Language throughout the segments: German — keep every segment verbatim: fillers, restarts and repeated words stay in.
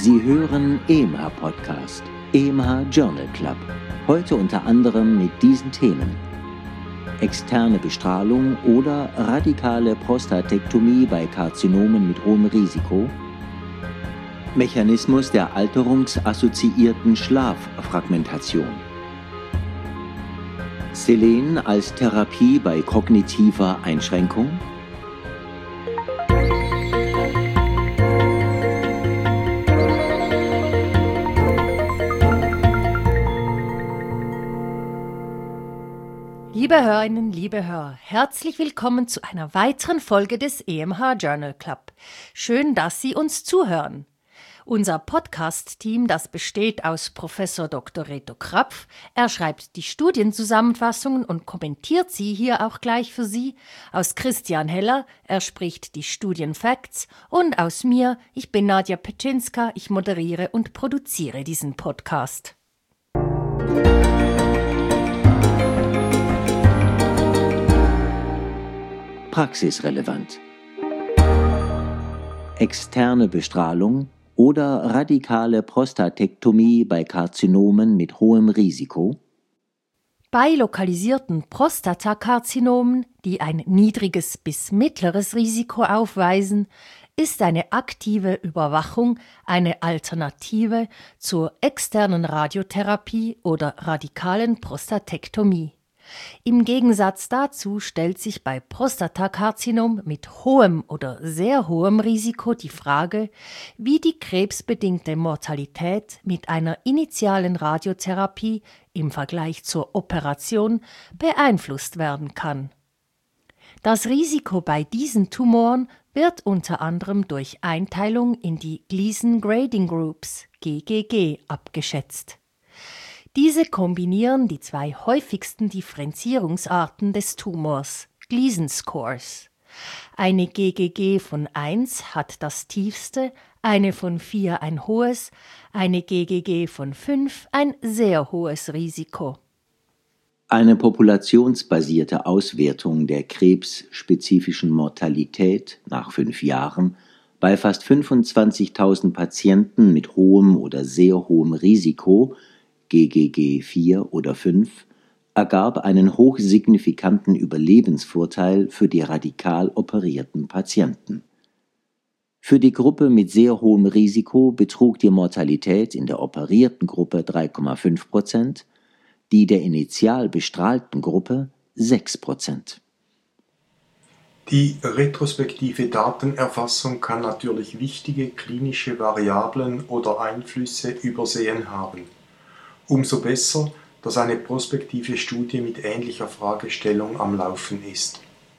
Sie hören E M H-Podcast, E M H Journal Club. Heute unter anderem mit diesen Themen: externe Bestrahlung oder radikale Prostatektomie bei Karzinomen mit hohem Risiko, Mechanismus der alterungsassoziierten Schlaffragmentation, Selen als Therapie bei kognitiver Einschränkung, Liebe Hörerinnen, liebe Hörer, herzlich willkommen zu einer weiteren Folge des E M H Journal Club. Schön, dass Sie uns zuhören. Unser Podcast-Team, das besteht aus Professor Doktor Reto Krapf. Er schreibt die Studienzusammenfassungen und kommentiert sie hier auch gleich für Sie. Aus Christian Heller, er spricht die Studienfacts. Und aus mir, ich bin Nadja Petschinska, ich moderiere und produziere diesen Podcast. Praxisrelevant. Externe Bestrahlung oder radikale Prostatektomie bei Karzinomen mit hohem Risiko. Bei lokalisierten Prostatakarzinomen, die ein niedriges bis mittleres Risiko aufweisen, ist eine aktive Überwachung eine Alternative zur externen Radiotherapie oder radikalen Prostatektomie. Im Gegensatz dazu stellt sich bei Prostatakarzinom mit hohem oder sehr hohem Risiko die Frage, wie die krebsbedingte Mortalität mit einer initialen Radiotherapie im Vergleich zur Operation beeinflusst werden kann. Das Risiko bei diesen Tumoren wird unter anderem durch Einteilung in die Gleason Grading Groups G G G abgeschätzt. Diese kombinieren die zwei häufigsten Differenzierungsarten des Tumors, Gleason Scores. Eine G G G von eins hat das tiefste, eine von vier ein hohes, eine G G G von fünf ein sehr hohes Risiko. Eine populationsbasierte Auswertung der krebsspezifischen Mortalität nach fünf Jahren bei fast fünfundzwanzigtausend Patienten mit hohem oder sehr hohem Risiko, G G G vier oder fünf, ergab einen hochsignifikanten Überlebensvorteil für die radikal operierten Patienten. Für die Gruppe mit sehr hohem Risiko betrug die Mortalität in der operierten Gruppe drei Komma fünf Prozent, die der initial bestrahlten Gruppe sechs Prozent. Die retrospektive Datenerfassung kann natürlich wichtige klinische Variablen oder Einflüsse übersehen haben. Umso besser, dass eine prospektive Studie mit ähnlicher Fragestellung am Laufen ist.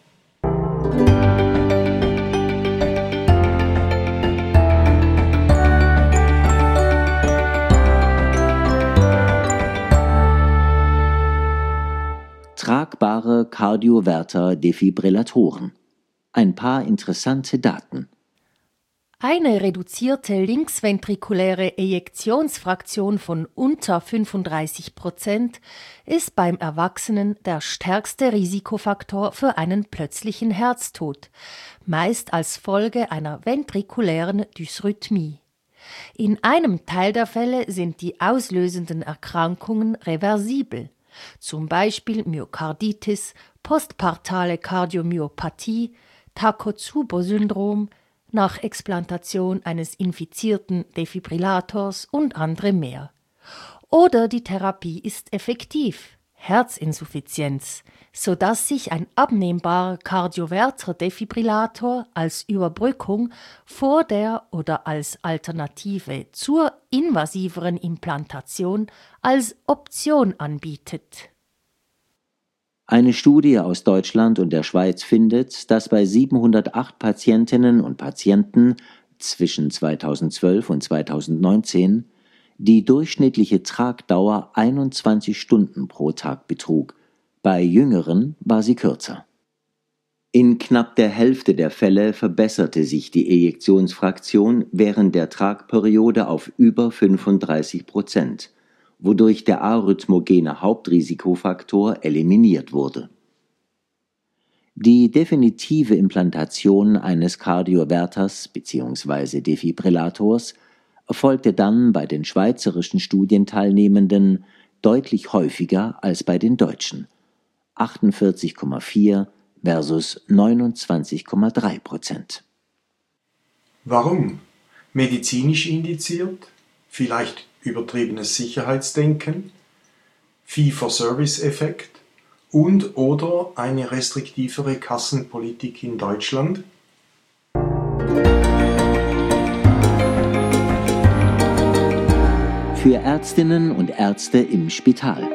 Tragbare Cardioverter-Defibrillatoren. Ein paar interessante Daten. Eine reduzierte linksventrikuläre Ejektionsfraktion von unter fünfunddreißig Prozent ist beim Erwachsenen der stärkste Risikofaktor für einen plötzlichen Herztod, meist als Folge einer ventrikulären Dysrhythmie. In einem Teil der Fälle sind die auslösenden Erkrankungen reversibel, zum Beispiel Myokarditis, postpartale Kardiomyopathie, Takotsubo-Syndrom, nach Explantation eines infizierten Defibrillators und andere mehr. Oder die Therapie ist effektiv, Herzinsuffizienz, sodass sich ein abnehmbarer Cardioverter-Defibrillator als Überbrückung vor der oder als Alternative zur invasiveren Implantation als Option anbietet. Eine Studie aus Deutschland und der Schweiz findet, dass bei siebenhundertacht Patientinnen und Patienten zwischen zweitausendzwölf und zweitausendneunzehn die durchschnittliche Tragdauer einundzwanzig Stunden pro Tag betrug. Bei Jüngeren war sie kürzer. In knapp der Hälfte der Fälle verbesserte sich die Ejektionsfraktion während der Tragperiode auf über fünfunddreißig Prozent. Wodurch der arrhythmogene Hauptrisikofaktor eliminiert wurde. Die definitive Implantation eines Cardioverters bzw. Defibrillators erfolgte dann bei den schweizerischen Studienteilnehmenden deutlich häufiger als bei den deutschen, achtundvierzig Komma vier versus neunundzwanzig Komma drei Prozent. Warum? Medizinisch indiziert? Vielleicht übertriebenes Sicherheitsdenken? Fee-for-Service-Effekt? Und oder eine restriktivere Kassenpolitik in Deutschland? Für Ärztinnen und Ärzte im Spital.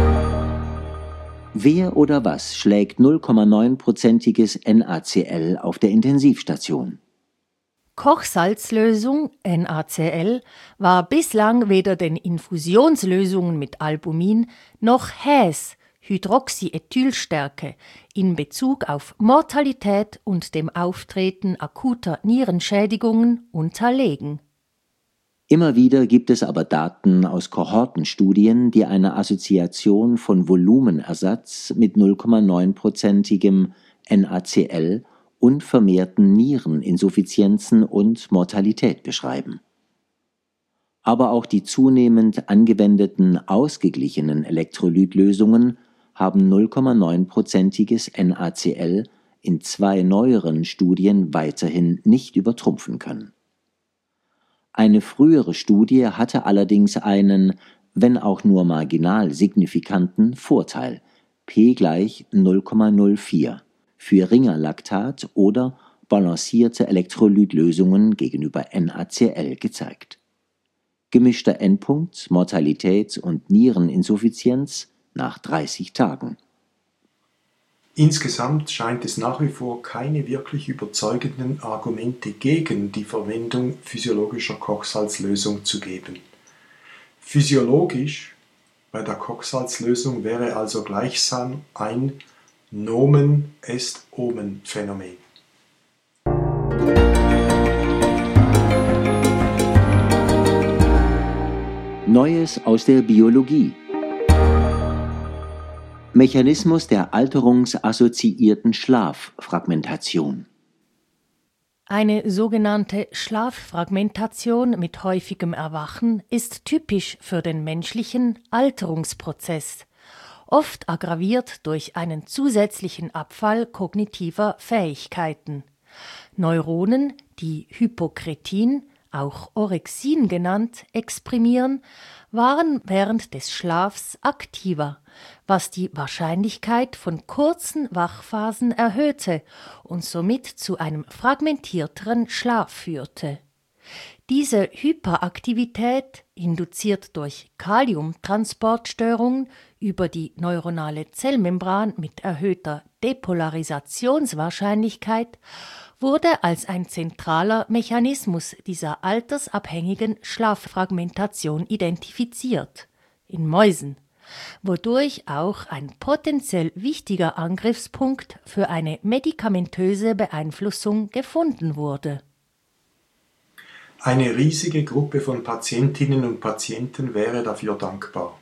Wer oder was schlägt null Komma neun-prozentiges N A C L auf der Intensivstation? Kochsalzlösung N A C L war bislang weder den Infusionslösungen mit Albumin noch Häs Hydroxyethylstärke in Bezug auf Mortalität und dem Auftreten akuter Nierenschädigungen unterlegen. Immer wieder gibt es aber Daten aus Kohortenstudien, die eine Assoziation von Volumenersatz mit null Komma neun-prozentigem N A C L und vermehrten Niereninsuffizienzen und Mortalität beschreiben. Aber auch die zunehmend angewendeten ausgeglichenen Elektrolytlösungen haben null Komma neun-prozentiges N A C L in zwei neueren Studien weiterhin nicht übertrumpfen können. Eine frühere Studie hatte allerdings einen, wenn auch nur marginal signifikanten Vorteil, P gleich null Komma null vier, für Ringerlaktat oder balancierte Elektrolytlösungen gegenüber N A C L gezeigt. Gemischter Endpunkt, Mortalität und Niereninsuffizienz nach dreißig Tagen. Insgesamt scheint es nach wie vor keine wirklich überzeugenden Argumente gegen die Verwendung physiologischer Kochsalzlösung zu geben. Physiologisch bei der Kochsalzlösung wäre also gleichsam ein Nomen est Omen Phänomen. Neues aus der Biologie. Mechanismus der alterungsassoziierten Schlaffragmentation. Eine sogenannte Schlaffragmentation mit häufigem Erwachen ist typisch für den menschlichen Alterungsprozess, oft aggraviert durch einen zusätzlichen Abfall kognitiver Fähigkeiten. Neuronen, die Hypokretin, auch Orexin genannt, exprimieren, waren während des Schlafs aktiver, was die Wahrscheinlichkeit von kurzen Wachphasen erhöhte und somit zu einem fragmentierteren Schlaf führte. Diese Hyperaktivität, induziert durch Kaliumtransportstörungen über die neuronale Zellmembran mit erhöhter Depolarisationswahrscheinlichkeit, wurde als ein zentraler Mechanismus dieser altersabhängigen Schlaffragmentation identifiziert, in Mäusen, wodurch auch ein potenziell wichtiger Angriffspunkt für eine medikamentöse Beeinflussung gefunden wurde. Eine riesige Gruppe von Patientinnen und Patienten wäre dafür dankbar.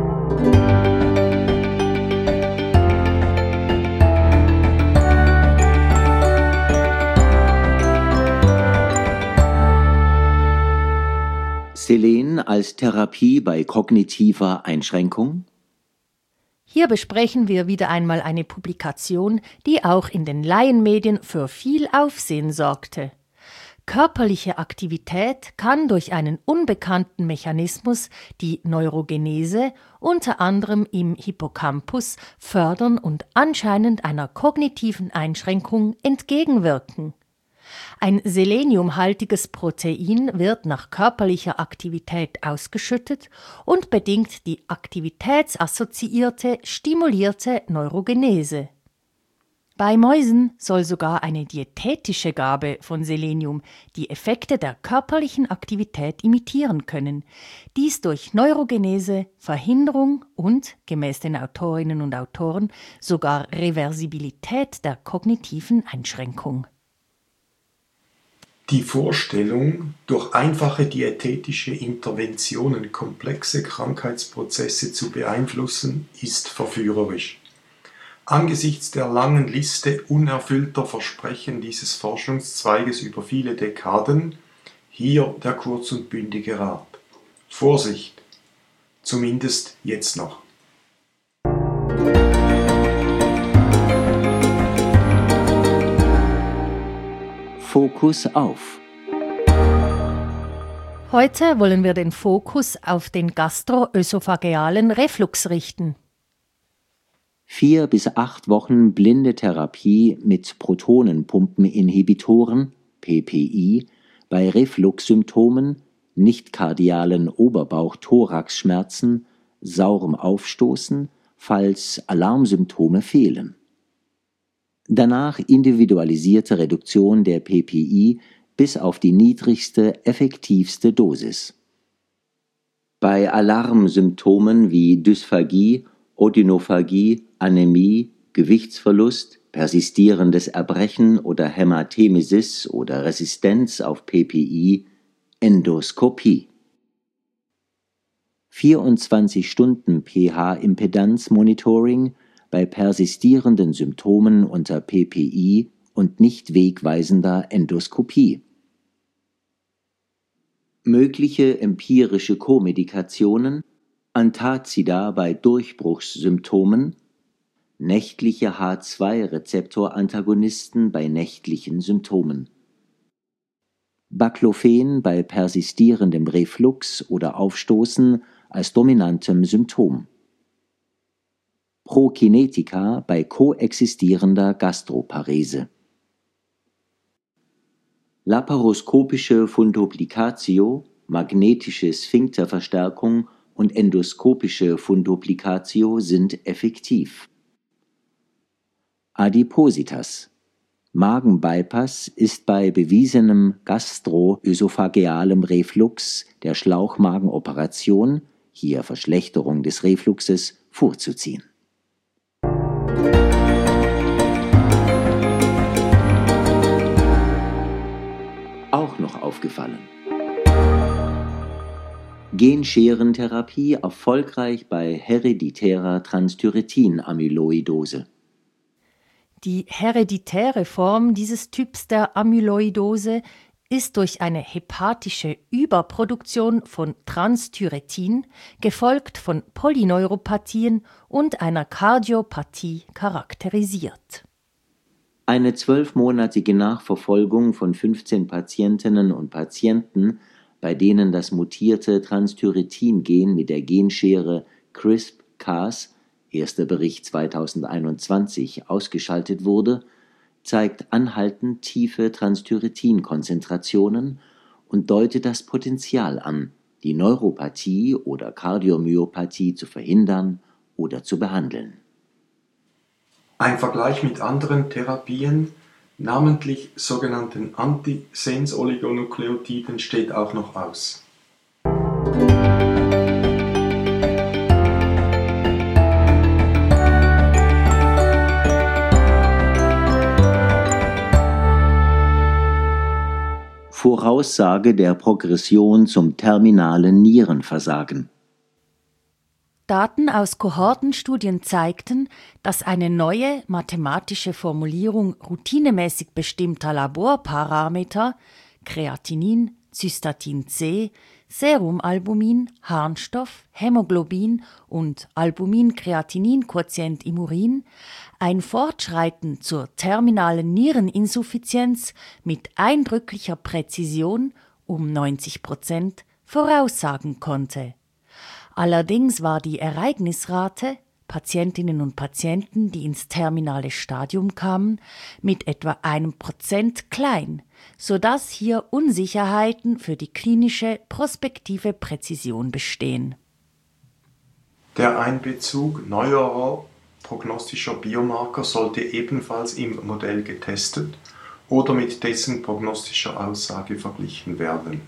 Selen als Therapie bei kognitiver Einschränkung? Hier besprechen wir wieder einmal eine Publikation, die auch in den Laienmedien für viel Aufsehen sorgte. Körperliche Aktivität kann durch einen unbekannten Mechanismus die Neurogenese, unter anderem im Hippocampus, fördern und anscheinend einer kognitiven Einschränkung entgegenwirken. Ein seleniumhaltiges Protein wird nach körperlicher Aktivität ausgeschüttet und bedingt die aktivitätsassoziierte, stimulierte Neurogenese. Bei Mäusen soll sogar eine diätetische Gabe von Selenium die Effekte der körperlichen Aktivität imitieren können, dies durch Neurogenese, Verhinderung und, gemäß den Autorinnen und Autoren, sogar Reversibilität der kognitiven Einschränkung. Die Vorstellung, durch einfache diätetische Interventionen komplexe Krankheitsprozesse zu beeinflussen, ist verführerisch. Angesichts der langen Liste unerfüllter Versprechen dieses Forschungszweiges über viele Dekaden Hier der kurz und bündige Rat. Vorsicht! Zumindest jetzt noch. Fokus auf. Heute wollen wir den Fokus auf den gastroösophagealen Reflux richten. Vier bis acht Wochen blinde Therapie mit Protonenpumpeninhibitoren, P P I, bei Refluxsymptomen, nicht-kardialen Oberbauch-Thoraxschmerzen, saurem Aufstoßen, falls Alarmsymptome fehlen. Danach individualisierte Reduktion der P P I bis auf die niedrigste, effektivste Dosis. Bei Alarmsymptomen wie Dysphagie, Odynophagie, Anämie, Gewichtsverlust, persistierendes Erbrechen oder Hämatemesis oder Resistenz auf P P I, Endoskopie. vierundzwanzig Stunden pH-Impedanz-Monitoring bei persistierenden Symptomen unter P P I und nicht wegweisender Endoskopie. Mögliche empirische Komedikationen: Antazida bei Durchbruchssymptomen, nächtliche H zwei Rezeptor-Antagonisten bei nächtlichen Symptomen, Baclofen bei persistierendem Reflux oder Aufstoßen als dominantem Symptom, Prokinetika bei koexistierender Gastroparese. Laparoskopische Funduplicatio, magnetische Sphinkterverstärkung und endoskopische Funduplicatio sind effektiv. Adipositas. Magenbypass ist bei bewiesenem gastroösophagealem Reflux der Schlauchmagenoperation, hier Verschlechterung des Refluxes, vorzuziehen. Auch noch aufgefallen. Genscherenentherapie erfolgreich bei hereditärer Transthyretin-Amyloidose. Die hereditäre Form dieses Typs der Amyloidose ist durch eine hepatische Überproduktion von Transthyretin, gefolgt von Polyneuropathien und einer Kardiopathie charakterisiert. Eine zwölfmonatige Nachverfolgung von fünfzehn Patientinnen und Patienten, bei denen das mutierte Transthyretin-Gen mit der Genschere CRISPR-Cas, erster Bericht zweitausendeinundzwanzig, ausgeschaltet wurde, zeigt anhaltend tiefe Transthyretin-Konzentrationen und deutet das Potenzial an, die Neuropathie oder Kardiomyopathie zu verhindern oder zu behandeln. Ein Vergleich mit anderen Therapien, namentlich sogenannten Antisens-Oligonukleotiden, steht auch noch aus. Voraussage der Progression zum terminalen Nierenversagen. Daten aus Kohortenstudien zeigten, dass eine neue mathematische Formulierung routinemäßig bestimmter Laborparameter Kreatinin, Cystatin C, Serumalbumin, Harnstoff, Hämoglobin und Albumin-Kreatinin-Quotient im Urin ein Fortschreiten zur terminalen Niereninsuffizienz mit eindrücklicher Präzision um neunzig Prozent voraussagen konnte. Allerdings war die Ereignisrate, Patientinnen und Patienten, die ins terminale Stadium kamen, mit etwa einem Prozent klein, sodass hier Unsicherheiten für die klinische prospektive Präzision bestehen. Der Einbezug neuerer prognostischer Biomarker sollte ebenfalls im Modell getestet oder mit dessen prognostischer Aussage verglichen werden.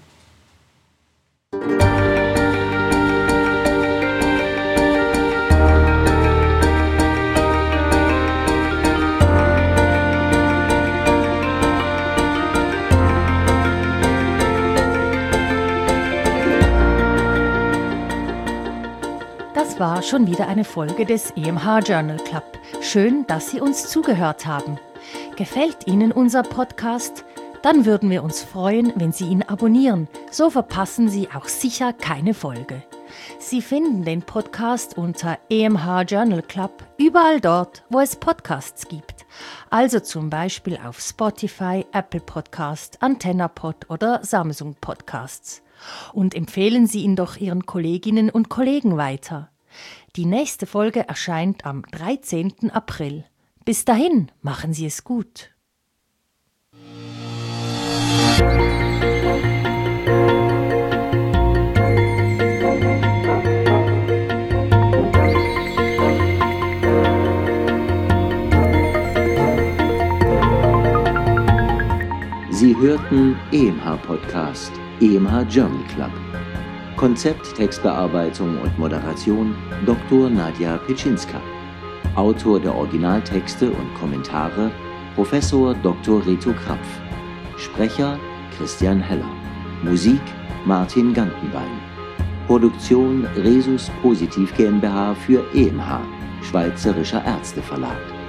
Das war schon wieder eine Folge des E M H Journal Club. Schön, dass Sie uns zugehört haben. Gefällt Ihnen unser Podcast? Dann würden wir uns freuen, wenn Sie ihn abonnieren. So verpassen Sie auch sicher keine Folge. Sie finden den Podcast unter E M H Journal Club überall dort, wo es Podcasts gibt. Also zum Beispiel auf Spotify, Apple Podcast, AntennaPod oder Samsung Podcasts. Und empfehlen Sie ihn doch Ihren Kolleginnen und Kollegen weiter. Die nächste Folge erscheint am dreizehnten April. Bis dahin, machen Sie es gut. Sie hörten E M H Podcast, E M H Journal Club. Konzept, Textbearbeitung und Moderation Doktor Nadja Pitschinska. Autor der Originaltexte und Kommentare Professor Doktor Reto Krapf. Sprecher Christian Heller. Musik Martin Gantenbein. Produktion Resus Positiv GmbH für E M H, Schweizerischer Ärzteverlag.